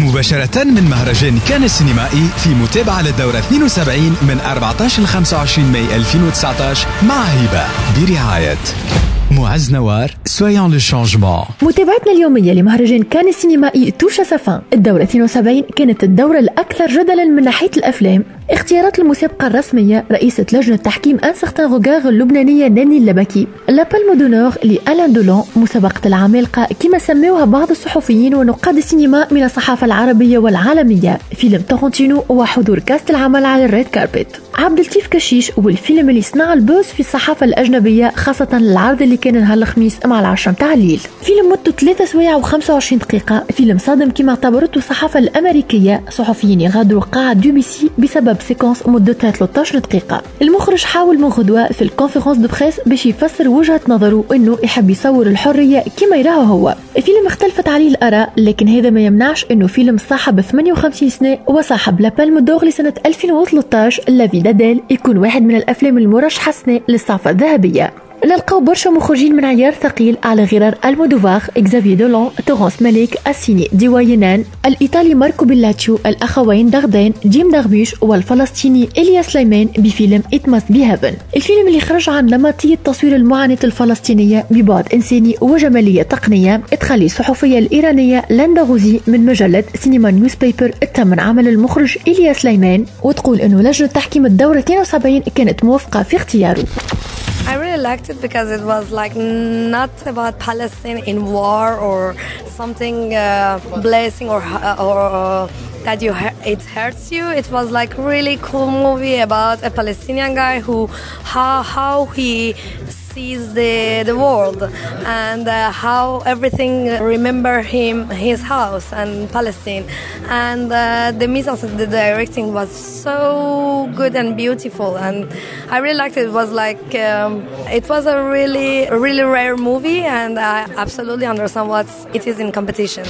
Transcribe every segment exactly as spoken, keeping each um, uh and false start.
مباشرة من مهرجان كان السينمائي في متابعة للدورة اثنين وسبعين من أربعة عشر ل خمسة وعشرين ماي ألفين وتسعة عشر مع هبة برعاية معز نوار. Soyons le changement. متابعتنا اليومية لمهرجان كان السينمائي توشا سافان. الدورة اثنين وسبعين كانت الدورة الأكثر جدلا من ناحية الأفلام. اختيارات المسابقة الرسمية رئيسة لجنة تحكيم أن سيغتان غوغار اللبنانية ناني اللبكي، لا بالم دو نور لألان دولون، مسابقة العمالقة كما سموها بعض الصحفيين ونقاد السينما من الصحافة العربية والعالمية، فيلم تارانتينو وحضور كاست العمل على الريد كاربت، عبد اللطيف كشيش والفيلم اللي صنع البوز في الصحافة الأجنبية خاصة العرض اللي كان نهار الخميس مع العشرة متاع الليل، فيلم مدته ثلاثة سوايع وخمسة وعشرين دقيقة، فيلم صادم كما اعتبرته الصحافة الأمريكية، صحفيين يغادروا قاعة دي بي سي بسبب سيكونس مدتها ثلاثة عشر دقيقة. المخرج حاول من غدوة في الكونفرنس دو بريس باش يفسر وجهة نظره انه يحب يصور الحرية كما يراها هو. الفيلم اختلفت عليه الآراء، لكن هذا ما يمنعش انه فيلم صاحب ثمانية وخمسين سنة وصاحب لا بالم دور لسنة ألفين وثلاثة عشر لافي داديل يكون واحد من الافلام المرشحة السنة للصعفة الذهبية. نلقاو برشا مخرجين من عيار ثقيل على غرار المودوفار، إكزافيي دولون، تورونس مالك، الصيني ديواينان، الإيطالي ماركو بيلاتشو، الأخوين داردين، جيم داربيش، والفلسطيني إليا سليمان بفيلم It Must Be Heaven. الفيلم اللي خرج عن نمطية تصوير المعاناة الفلسطينية ببعد إنساني وجمالية تقنية تخلي الصحفية الإيرانية لاندا غوزي من مجلة سينما نيوز بيبر تمن عمل المخرج إليا سليمان وتقول إنه لجنة تحكيم الدورة اثنين وسبعين كانت موافقة في اختياره. I really liked it because it was like not about Palestine in war or something uh, blessing or or uh, that you it hurts you. It was like really cool movie about a Palestinian guy who how how he sees the the world and uh, how everything remember him his house and Palestine and uh, the mise the directing was so good and beautiful and I really liked it. It was like um, it was a really really rare movie and I absolutely understand what it is in competition.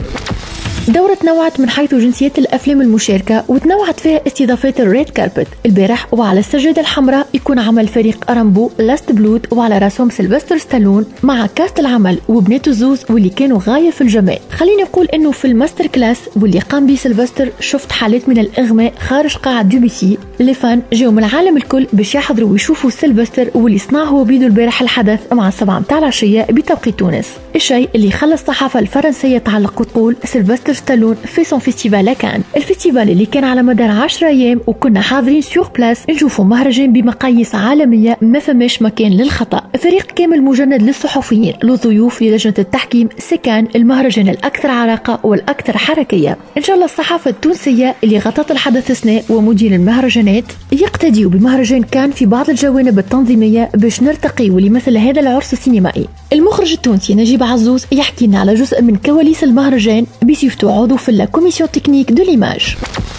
دورة تنوعت من حيث جنسيات الأفلام المشاركة وتنوعت فيها استضافات الريد كاربت. البارح وعلى السجادة الحمراء يكون عمل فريق أرامبو لاست بلود وعلى راسهم سيلفستر ستالون مع كاست العمل وبناته الزوز واللي كانوا غاية في الجمال. خليني أقول إنه في الماستر كلاس واللي قام به سيلفستر شفت حالات من الإغماء خارج قاعة دي بي سي. اللي فان جاوا من العالم الكل باش يحضروا ويشوفوا سيلفستر واللي صنعه بيدو البارح الحدث مع السبعة متاع العشية بتوقيت تونس، الشيء اللي خلى الصحافة الفرنسية تعلق وتقول سيلفستر ستالون في سون فيستيفال كان، الفيستيفال اللي كان على مدار عشرة ايام وكنا حاضرين سور بلاس نشوفوا مهرجان بمقاييس عالميه ما فماش مكان للخطا. فريق كامل مجند للصحفيين للضيوف للجنه التحكيم سكان المهرجان الاكثر عراقه والاكثر حركيه. ان شاء الله الصحافه التونسيه اللي غطت الحدث سنة ومدير المهرجانات يقتديوا بمهرجان كان في بعض الجوانب التنظيميه باش نرتقي لمثل هذا العرس السينمائي. المخرج التونسي نجيب عزوز يحكي لنا على جزء من كواليس المهرجان بصفته عضو في لا كوميسيون تكنيك دو ليماج.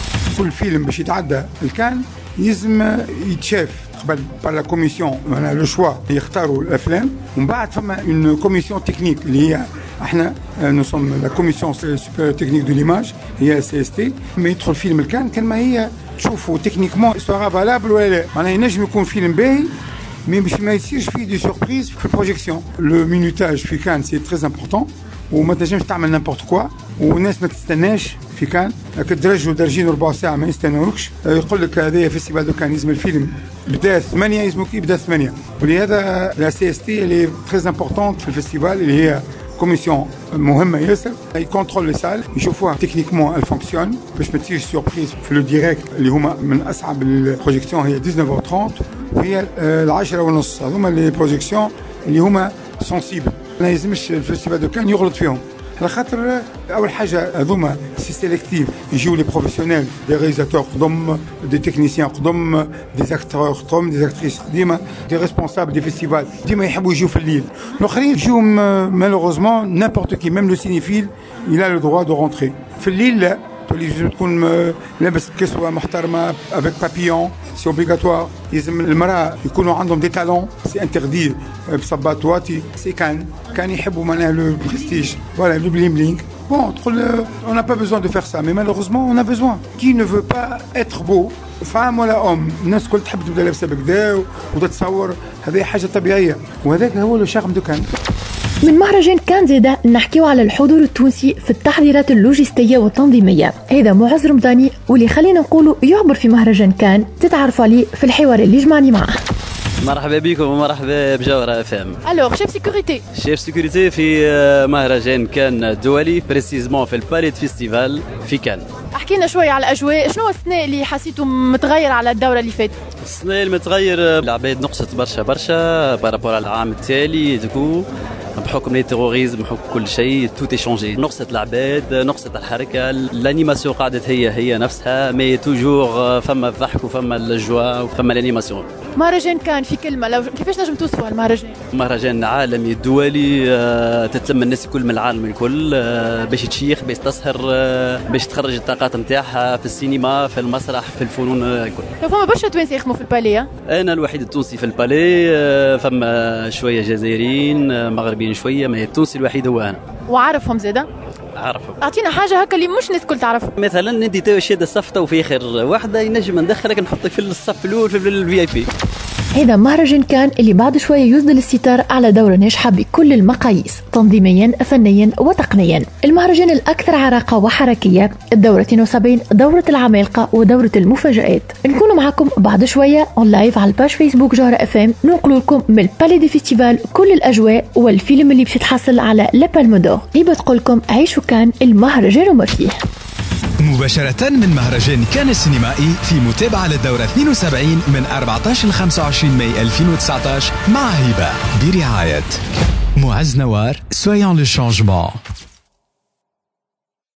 كل فيلم باش يتعدى الكان يلزم يتشاف قبل بار لا كوميسيون، معنا لو شوا يختاروا الافلام ومن بعد فما اون كوميسيون تكنيك اللي هي احنا نو سوم لا كوميسيون سوبيريور تكنيك دو ليماج هي سي اس تي. ما يدخل فيلم الكان كان ما هي تشوفوا تكنيكمون سوغا فالابل ولا لا، معناها ينجم يكون فيلم باهي مي باش ما يصيرش فيه دي سوربريز في البروجيكسيون. لو مينوتاج في كان سي تري امبورطون وما تنجمش تعمل نيمبورت كوا والناس ما تستناش في كان كدرجوا درجين ربع ساعه ما يستناوكش. يقول لك هذايا فيستيفال دو كان يلزم الفيلم بدا ثمانية يلزمو كي بدا ثمانية، ولهذا لا سي اس تي اللي تري امبورطون في الفيستيفال اللي هي كوميسيون مهمه ياسر. يكونترول لي سال يشوفوها تكنيكمون الفونكسيون باش ما تصيرش سوربريز في لو ديريكت اللي هما من اصعب البروجيكسيون هي تسعة عشر ثلاثين وهي العشرة ونص. هذوما لي بروجيكسيون اللي هما سونسيبل ما يلزمش الفيستيفال دو كان يغلط فيهم على خاطر اول حاجه هذوما سي سيليكتيف يجيو لي بروفيسيونيل دي رياليزاتور قدام دي تكنيسيان قدام دي زاكتور قدام دي زاكتريس ديما دي ريسبونسابل دي فيستيفال ديما يحبوا يجيو في الليل. الاخرين يجيو مالوغوزمون نيمبورت كي ميم لو سينيفيل il a le droit de rentrer في الليل. لا لازم تكون لابس كسوه محترمه افيك بابيون سي اوبليغاتوار. لازم المراه يكونوا عندهم دي تالون سي انتردي بصبات واطي. سي كان كان يحبوا معناها لو بريستيج فوالا لو بلين بلينغ. Bon, on n'a pas besoin de faire ça, mais malheureusement on a besoin. Qui ne veut pas être beau فهم ولا ام؟ الناس كل تحب تبدا لابسه بكذا وتتصور، هذه حاجه طبيعيه وهذاك هو لو شارم دو كان. من مهرجان كان زيدا نحكيو على الحضور التونسي في التحضيرات اللوجستية والتنظيمية. هذا معز رمضاني واللي خلينا نقولوا يعبر في مهرجان كان، تتعرفوا عليه في الحوار اللي جمعني معه. مرحبا بكم ومرحبا بجوهرة اف ام. الوغ شيف سيكوريتي شيف سيكوريتي في مهرجان كان الدولي، بريسيزمون في الباليت فيستيفال في كان. احكينا شوي على الاجواء، شنو السنة اللي حسيتوا متغير على الدورة اللي فاتت؟ السنة المتغير العباد نقصت برشا برشا بارابور على العام التالي، دكو بحكم التيروريزم بحكم كل شيء توتي شونجي، نقصت العباد نقصت الحركة، الانيماسيون قعدت هي هي نفسها، مي توجور فما الضحك وفما الجوا وفما الانيماسيون. مهرجان كان في كلمة، لو كيفاش نجم توصفوا المهرجان؟ مهرجان عالمي دولي، تتلم الناس الكل من العالم الكل باش تشيخ باش تسهر باش تخرج الطاقات نتاعها في السينما في المسرح في الفنون الكل. لو فما برشا توانسة يخدموا في الباليه؟ انا الوحيد التونسي في الباليه، فما شويه جزائريين مغربيين شويه، ما التونسي الوحيد هو انا. وعارفهم زاده؟ عارفهم. اعطينا حاجه هكا اللي مش الناس الكل تعرفها. مثلا ندي تو شاده صفته وفي اخر واحده ينجم ندخلك نحطك في الصف الاول في الفي اي بي. هذا مهرجان كان اللي بعد شويه يسدل الستار على دوره ناجحه بكل المقاييس، تنظيميا فنيا وتقنيا. المهرجان الاكثر عراقه وحركيه، الدوره اثنين وسبعين، دوره العمالقه ودوره المفاجات. نكون معكم بعد شويه اون لايف على الباج فيسبوك جوهرة اف ام، ننقل لكم من البالي دي فيستيفال كل الاجواء والفيلم اللي باش يتحصل على لا بالم دور. هبه تقول لكم عيشوا كان المهرجان وما فيه. مباشرة من مهرجان كان السينمائي في متابعة للدورة اثنين وسبعين من أربعة عشر ل خمسة وعشرين ماي ألفين وتسعة عشر مع هبة برعاية معز نوار. Soyons le changement.